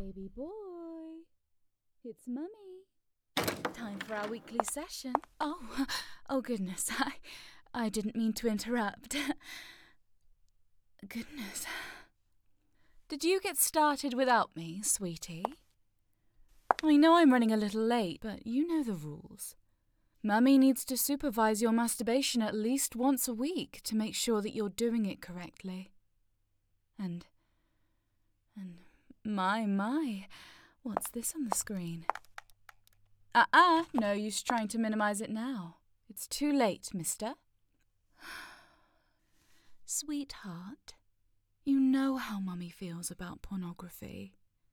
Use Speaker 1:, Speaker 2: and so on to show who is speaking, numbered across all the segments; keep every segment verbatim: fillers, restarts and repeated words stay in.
Speaker 1: Baby boy, it's Mummy. Time for our weekly session. Oh, oh goodness, I, I didn't mean to interrupt. Goodness. Did you get started without me, sweetie? I know I'm running a little late, but you know the rules. Mummy needs to supervise your masturbation at least once a week to make sure that you're doing it correctly. And, and, my, my, what's this on the screen? Uh-uh, no use trying to minimize it now. It's too late, mister. Sweetheart, you know how Mummy feels about pornography.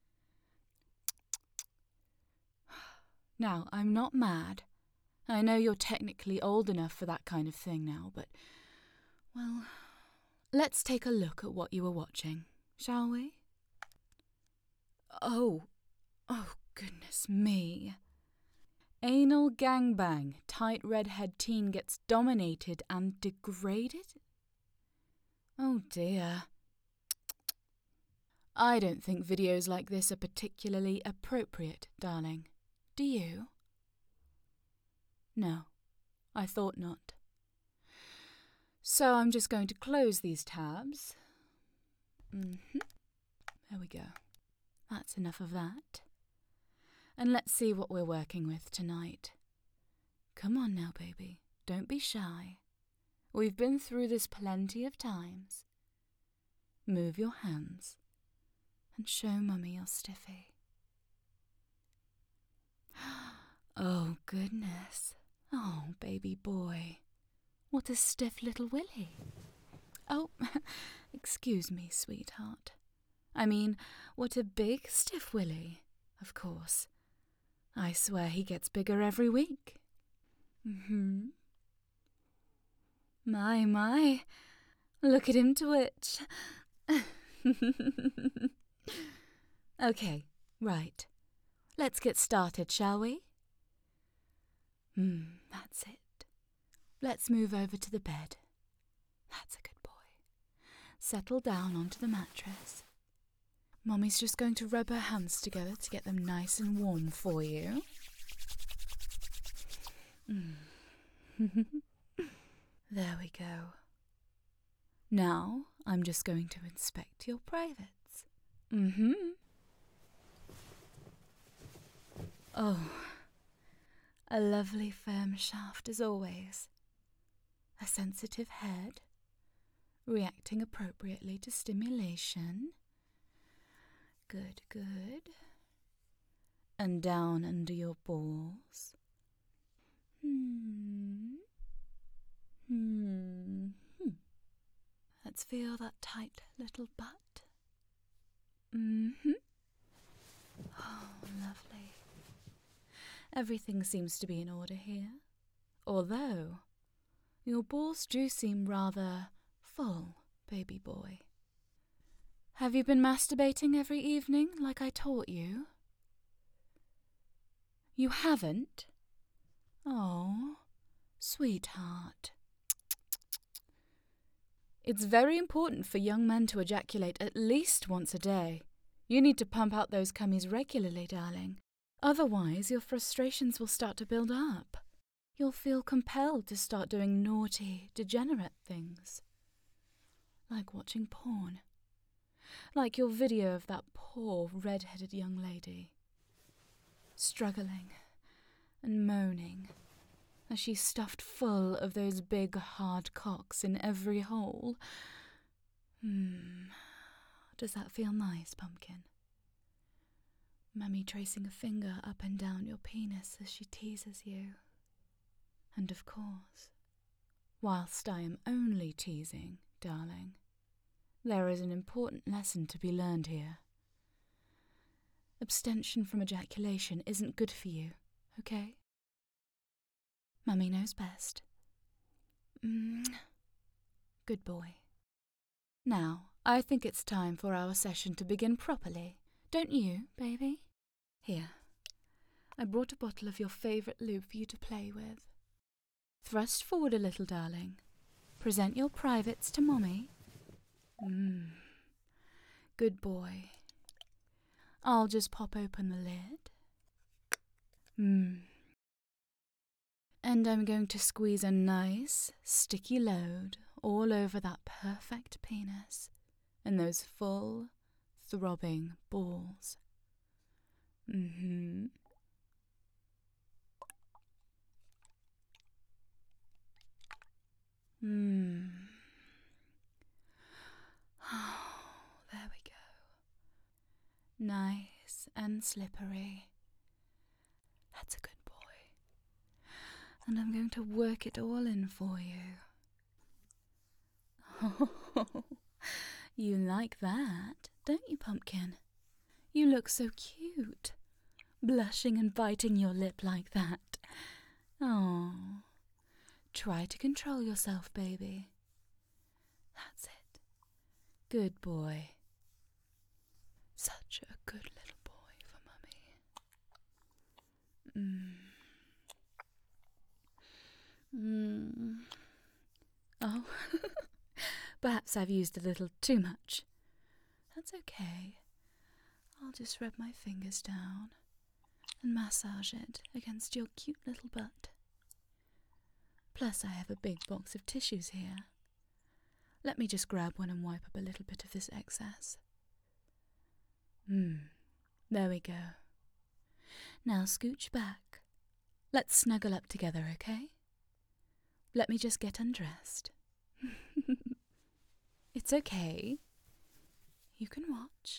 Speaker 1: Now, I'm not mad. I know you're technically old enough for that kind of thing now, but, well, let's take a look at what you were watching, shall we? Oh, oh, goodness me. Anal gangbang, tight redhead teen gets dominated and degraded? Oh dear. I don't think videos like this are particularly appropriate, darling. Do you? No, I thought not. So I'm just going to close these tabs. Mm-hmm. There we go. That's enough of that. And let's see what we're working with tonight. Come on now, baby. Don't be shy. We've been through this plenty of times. Move your hands and show Mummy your stiffy. Oh, goodness. Oh, baby boy. What a stiff little willy. Oh, excuse me, sweetheart. I mean, what a big stiff willy, of course. I swear he gets bigger every week. Mm-hmm. My, my. Look at him twitch. Okay, right. Let's get started, shall we? Hmm, that's it. Let's move over to the bed. That's a good boy. Settle down onto the mattress. Mummy's just going to rub her hands together to get them nice and warm for you. Mm. There we go. Now I'm just going to inspect your privates. Mm-hmm. Oh, a lovely firm shaft as always. A sensitive head, reacting appropriately to stimulation. Good, good. And down under your balls. Hmm. Hmm. Let's feel that tight little butt. Mm-hmm. Oh, lovely. Everything seems to be in order here. Although, your balls do seem rather full, baby boy. Have you been masturbating every evening like I taught you? You haven't? Oh, sweetheart. It's very important for young men to ejaculate at least once a day. You need to pump out those cummies regularly, darling. Otherwise, your frustrations will start to build up. You'll feel compelled to start doing naughty, degenerate things. Like watching porn. Like your video of that poor red-headed young lady. Struggling and moaning as she's stuffed full of those big hard cocks in every hole. Hmm. Does that feel nice, Pumpkin? Mummy tracing a finger up and down your penis as she teases you. And of course, whilst I am only teasing, darling, there is an important lesson to be learned here. Abstention from ejaculation isn't good for you, okay? Mummy knows best. Mm. Good boy. Now, I think it's time for our session to begin properly. Don't you, baby? Here, I brought a bottle of your favourite lube for you to play with. Thrust forward a little, darling. Present your privates to Mommy. Mmm. Good boy. I'll just pop open the lid. Hmm. And I'm going to squeeze a nice, sticky load all over that perfect penis and those full, throbbing balls. Mm-hmm. Hmm. Oh, there we go. Nice and slippery. That's a good boy. And I'm going to work it all in for you. Oh, you like that, don't you, Pumpkin? You look so cute, blushing and biting your lip like that. Oh, try to control yourself, baby. That's it. Good boy. Such a good little boy for Mummy. Mm. Mm. Oh, perhaps I've used a little too much. That's okay. I'll just rub my fingers down and massage it against your cute little butt. Plus, I have a big box of tissues here. Let me just grab one and wipe up a little bit of this excess. Hmm, there we go. Now scooch back. Let's snuggle up together, okay? Let me just get undressed. It's okay. You can watch.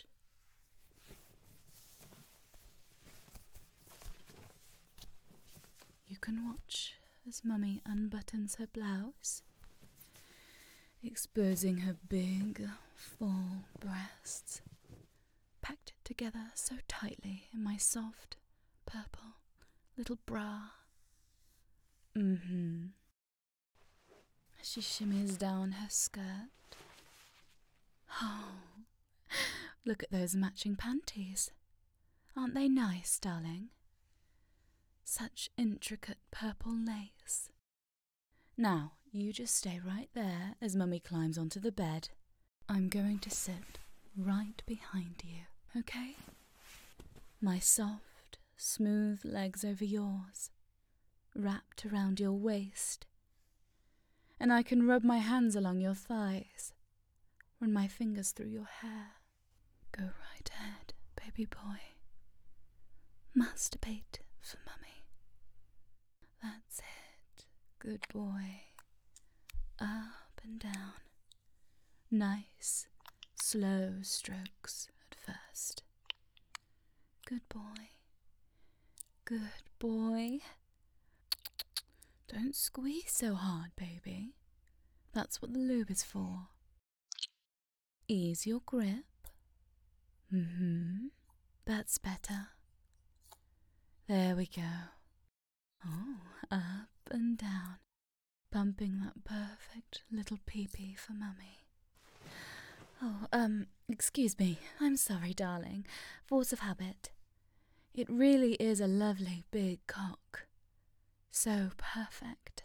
Speaker 1: You can watch as Mummy unbuttons her blouse, exposing her big, full breasts, packed together so tightly in my soft, purple little bra. Mm-hmm. She shimmies down her skirt. Oh, look at those matching panties. Aren't they nice, darling? Such intricate purple lace. Now, you just stay right there as Mummy climbs onto the bed. I'm going to sit right behind you, okay? My soft, smooth legs over yours, wrapped around your waist. And I can rub my hands along your thighs, run my fingers through your hair. Go right ahead, baby boy. Masturbate for Mummy. That's it. Good boy. Up and down. Nice, slow strokes at first. Good boy. Good boy. Don't squeeze so hard, baby. That's what the lube is for. Ease your grip. Mm-hmm. That's better. There we go. Oh, up and down. Pumping that perfect little pee-pee for Mummy. Oh, um, excuse me. I'm sorry, darling. Force of habit. It really is a lovely big cock. So perfect.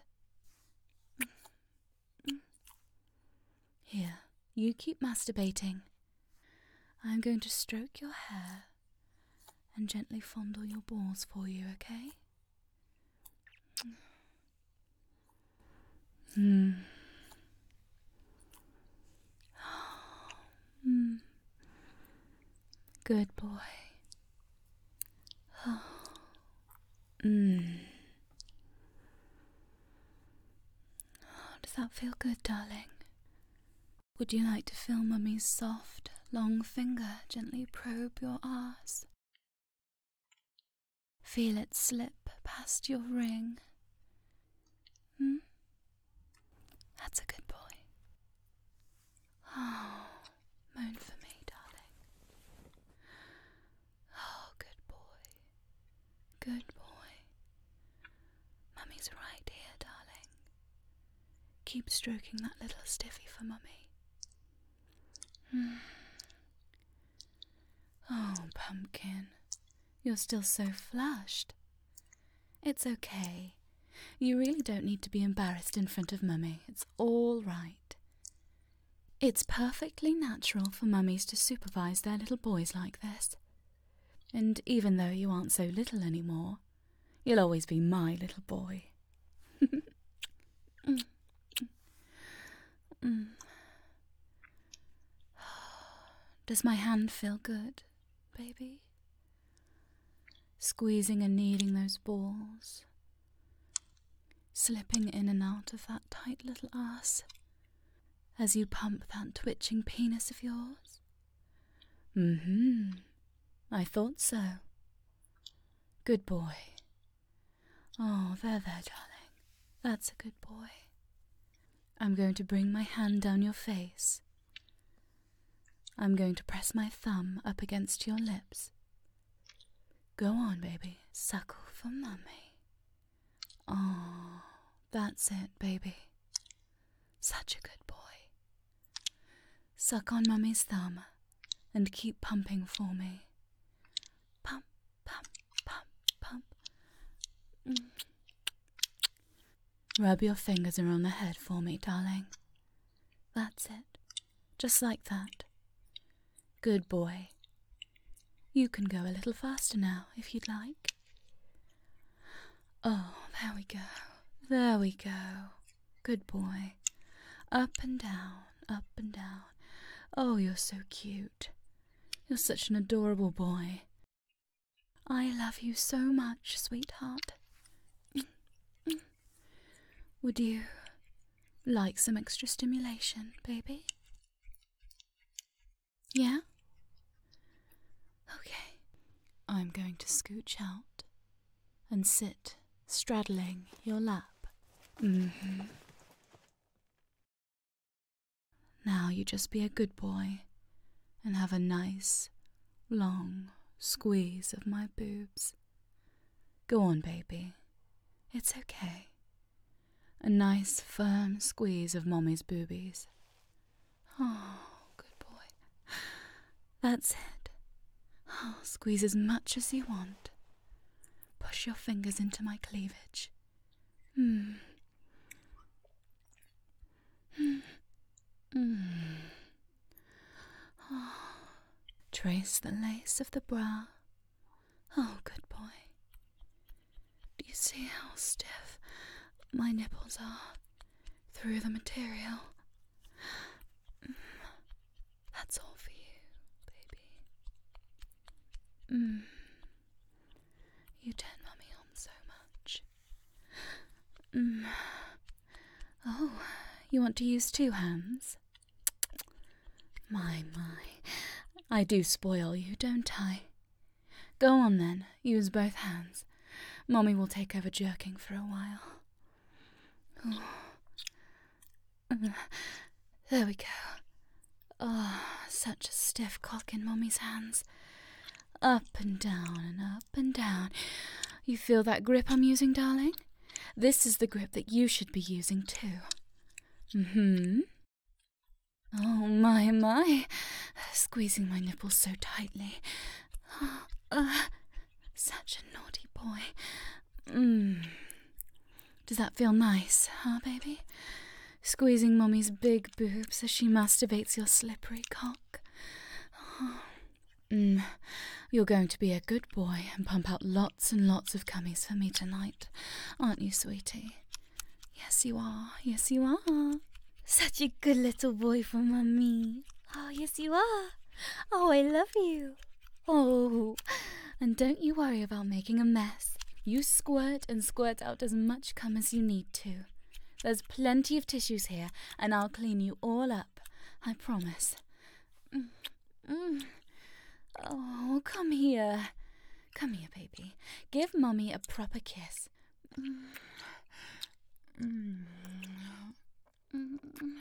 Speaker 1: Here, you keep masturbating. I'm going to stroke your hair and gently fondle your balls for you, okay? Hmm. Mm. Good boy. Oh. Mm. Oh, does that feel good, darling? Would you like to feel Mummy's soft, long finger gently probe your arse? Feel it slip past your ring. Hmm? That's a good boy. Oh, moan for me, darling. Oh, good boy. Good boy. Mummy's right here, darling. Keep stroking that little stiffy for Mummy. Hmm. Oh, Pumpkin. You're still so flushed. It's okay. You really don't need to be embarrassed in front of Mummy. It's all right. It's perfectly natural for mummies to supervise their little boys like this. And even though you aren't so little anymore, you'll always be my little boy. mm. Mm. Does my hand feel good, baby? Squeezing and kneading those balls, slipping in and out of that tight little ass as you pump that twitching penis of yours? Mm-hmm. I thought so. Good boy. Oh, there, there, darling. That's a good boy. I'm going to bring my hand down your face. I'm going to press my thumb up against your lips. Go on, baby. Suckle for mummy. Oh, that's it, baby. Such a good boy. Suck on mummy's thumb and keep pumping for me. Pump, pump, pump, pump. Mm. Rub your fingers around the head for me, darling. That's it. Just like that. Good boy. You can go a little faster now, if you'd like. Oh, there we go. There we go. Good boy. Up and down, up and down. Oh, you're so cute. You're such an adorable boy. I love you so much, sweetheart. Would you like some extra stimulation, baby? Yeah? Okay. I'm going to scooch out and sit straddling your lap. Mm-hmm. Now you just be a good boy and have a nice, long squeeze of my boobs. Go on, baby. It's okay. A nice, firm squeeze of Mommy's boobies. Oh, good boy. That's it. Oh, squeeze as much as you want. Push your fingers into my cleavage. Hmm. Hmm. Mm. Oh. Trace the lace of the bra. Oh, good boy. Do you see how stiff my nipples are through the material? Mm. That's all for you, baby. Mm. You turn Mummy on so much. Mm. Oh, you want to use two hands? My, my. I do spoil you, don't I? Go on then, use both hands. Mommy will take over jerking for a while. Oh. There we go. Oh, such a stiff cock in Mommy's hands. Up and down and up and down. You feel that grip I'm using, darling? This is the grip that you should be using too. Mm-hmm. Oh, my, my. Squeezing my nipples so tightly. Oh, uh, such a naughty boy. Mm. Does that feel nice, huh, baby? Squeezing Mommy's big boobs as she masturbates your slippery cock. Oh. Mm. You're going to be a good boy and pump out lots and lots of cummies for me tonight, aren't you, sweetie? Yes, you are. Yes, you are. Such a good little boy for Mummy. Oh, yes, you are. Oh, I love you. Oh, and don't you worry about making a mess. You squirt and squirt out as much cum as you need to. There's plenty of tissues here, and I'll clean you all up. I promise. Mm. Mm. Oh, come here. Come here, baby. Give Mummy a proper kiss. Mm. Mm. Mm.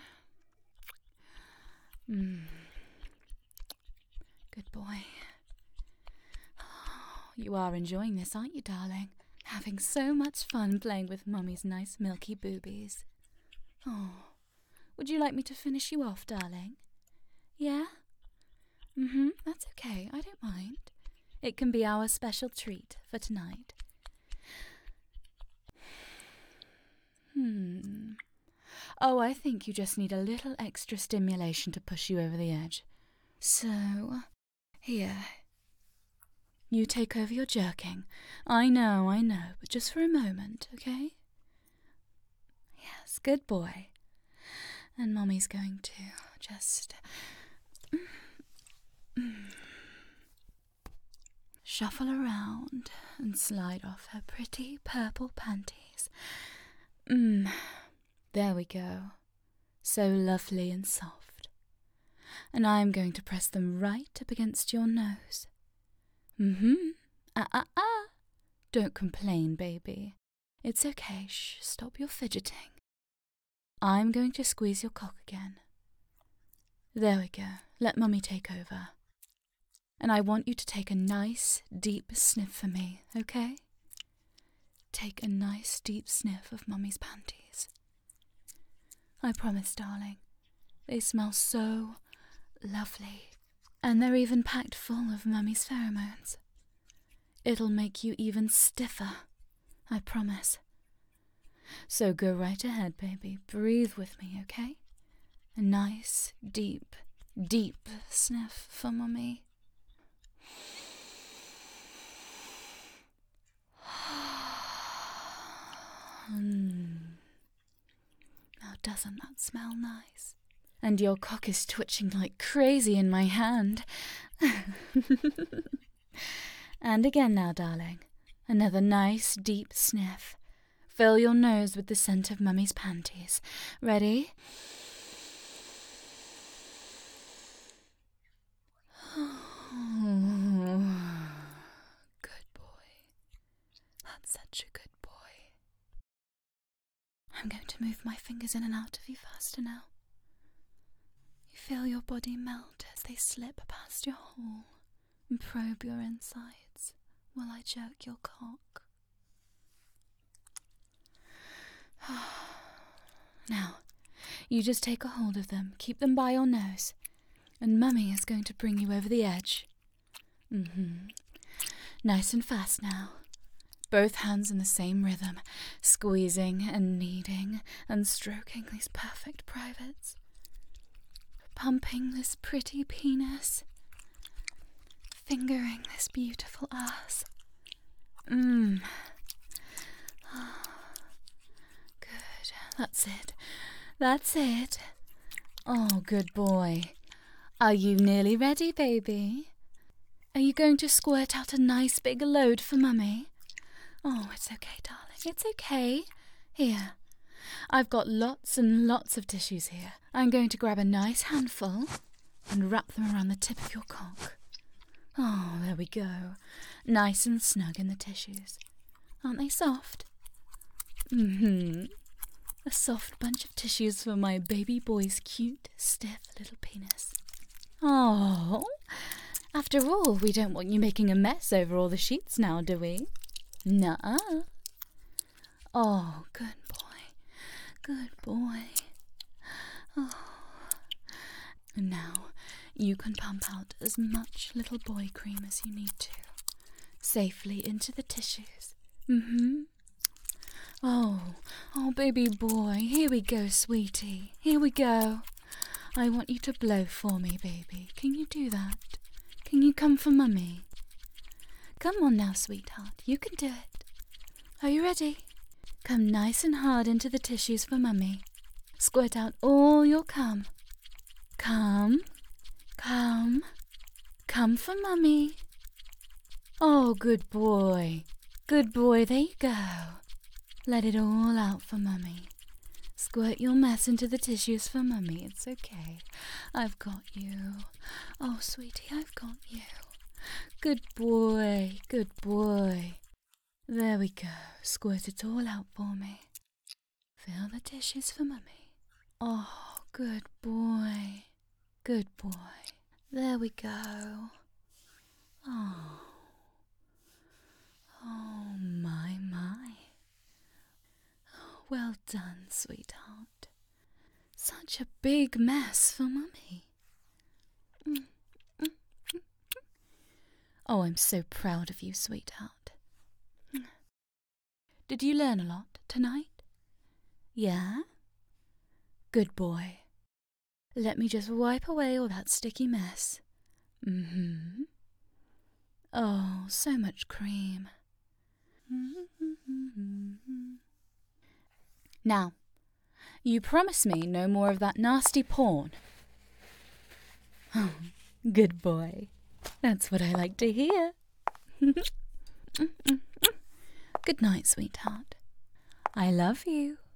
Speaker 1: Mm. Good boy. Oh, you are enjoying this, aren't you, darling? Having so much fun playing with Mummy's nice milky boobies. Oh, would you like me to finish you off, darling? Yeah? Mm-hmm, that's okay, I don't mind. It can be our special treat for tonight. Hmm. Oh, I think you just need a little extra stimulation to push you over the edge. So, here. You take over your jerking. I know, I know, but just for a moment, okay? Yes, good boy. And Mummy's going to just shuffle around and slide off her pretty purple panties. Mmm, there we go. So lovely and soft. And I'm going to press them right up against your nose. Mm-hmm. Ah, ah, ah. Don't complain, baby. It's okay. Shh, stop your fidgeting. I'm going to squeeze your cock again. There we go. Let Mummy take over. And I want you to take a nice, deep sniff for me, okay? Take a nice, deep sniff of Mummy's panties. I promise, darling. They smell so lovely. And they're even packed full of Mummy's pheromones. It'll make you even stiffer, I promise. So go right ahead, baby. Breathe with me, okay? A nice, deep, deep sniff for Mummy. Mm. Now, doesn't that smell nice? And your cock is twitching like crazy in my hand. And again now, darling. Another nice, deep sniff. Fill your nose with the scent of Mummy's panties. Ready? Oh, good boy. That's such a good boy. I'm going to move my fingers in and out of you faster now. You feel your body melt as they slip past your hole and probe your insides while I jerk your cock. Now, you just take a hold of them, keep them by your nose, and Mummy is going to bring you over the edge. Mm-hmm. Nice and fast now. Both hands in the same rhythm, squeezing and kneading and stroking these perfect privates. Pumping this pretty penis. Fingering this beautiful ass. Mmm. Good. That's it. That's it. Oh, good boy. Are you nearly ready, baby? Are you going to squirt out a nice big load for Mummy? Oh, it's okay, darling. It's okay. Here. I've got lots and lots of tissues here. I'm going to grab a nice handful and wrap them around the tip of your cock. Oh, there we go. Nice and snug in the tissues. Aren't they soft? Mm-hmm. A soft bunch of tissues for my baby boy's cute, stiff little penis. Oh, after all, we don't want you making a mess over all the sheets now, do we? Nuh-uh. Oh, good boy. Good boy. Oh. And now you can pump out as much little boy cream as you need to, safely into the tissues. Mm-hmm. Oh, oh, baby boy, here we go, sweetie. Here we go. I want you to blow for me, baby. Can you do that? Can you come for Mummy? Come on now, sweetheart. You can do it. Are you ready? Come nice and hard into the tissues for Mummy. Squirt out all your cum. Come. Come. Come for Mummy. Oh, good boy. Good boy. There you go. Let it all out for Mummy. Squirt your mess into the tissues for Mummy. It's okay. I've got you. Oh, sweetie, I've got you. Good boy. Good boy. There we go. Squirt it all out for me. Fill the tissues for Mummy. Oh, good boy. Good boy. There we go. Oh. Oh, my, my. Well done, sweetheart. Such a big mess for Mummy. Mm, mm, mm, mm. Oh, I'm so proud of you, sweetheart. Did you learn a lot tonight? Yeah? Good boy. Let me just wipe away all that sticky mess. Mm-hmm. Oh, so much cream. Now, you promise me no more of that nasty porn. Oh, good boy. That's what I like to hear. Good night, sweetheart. I love you.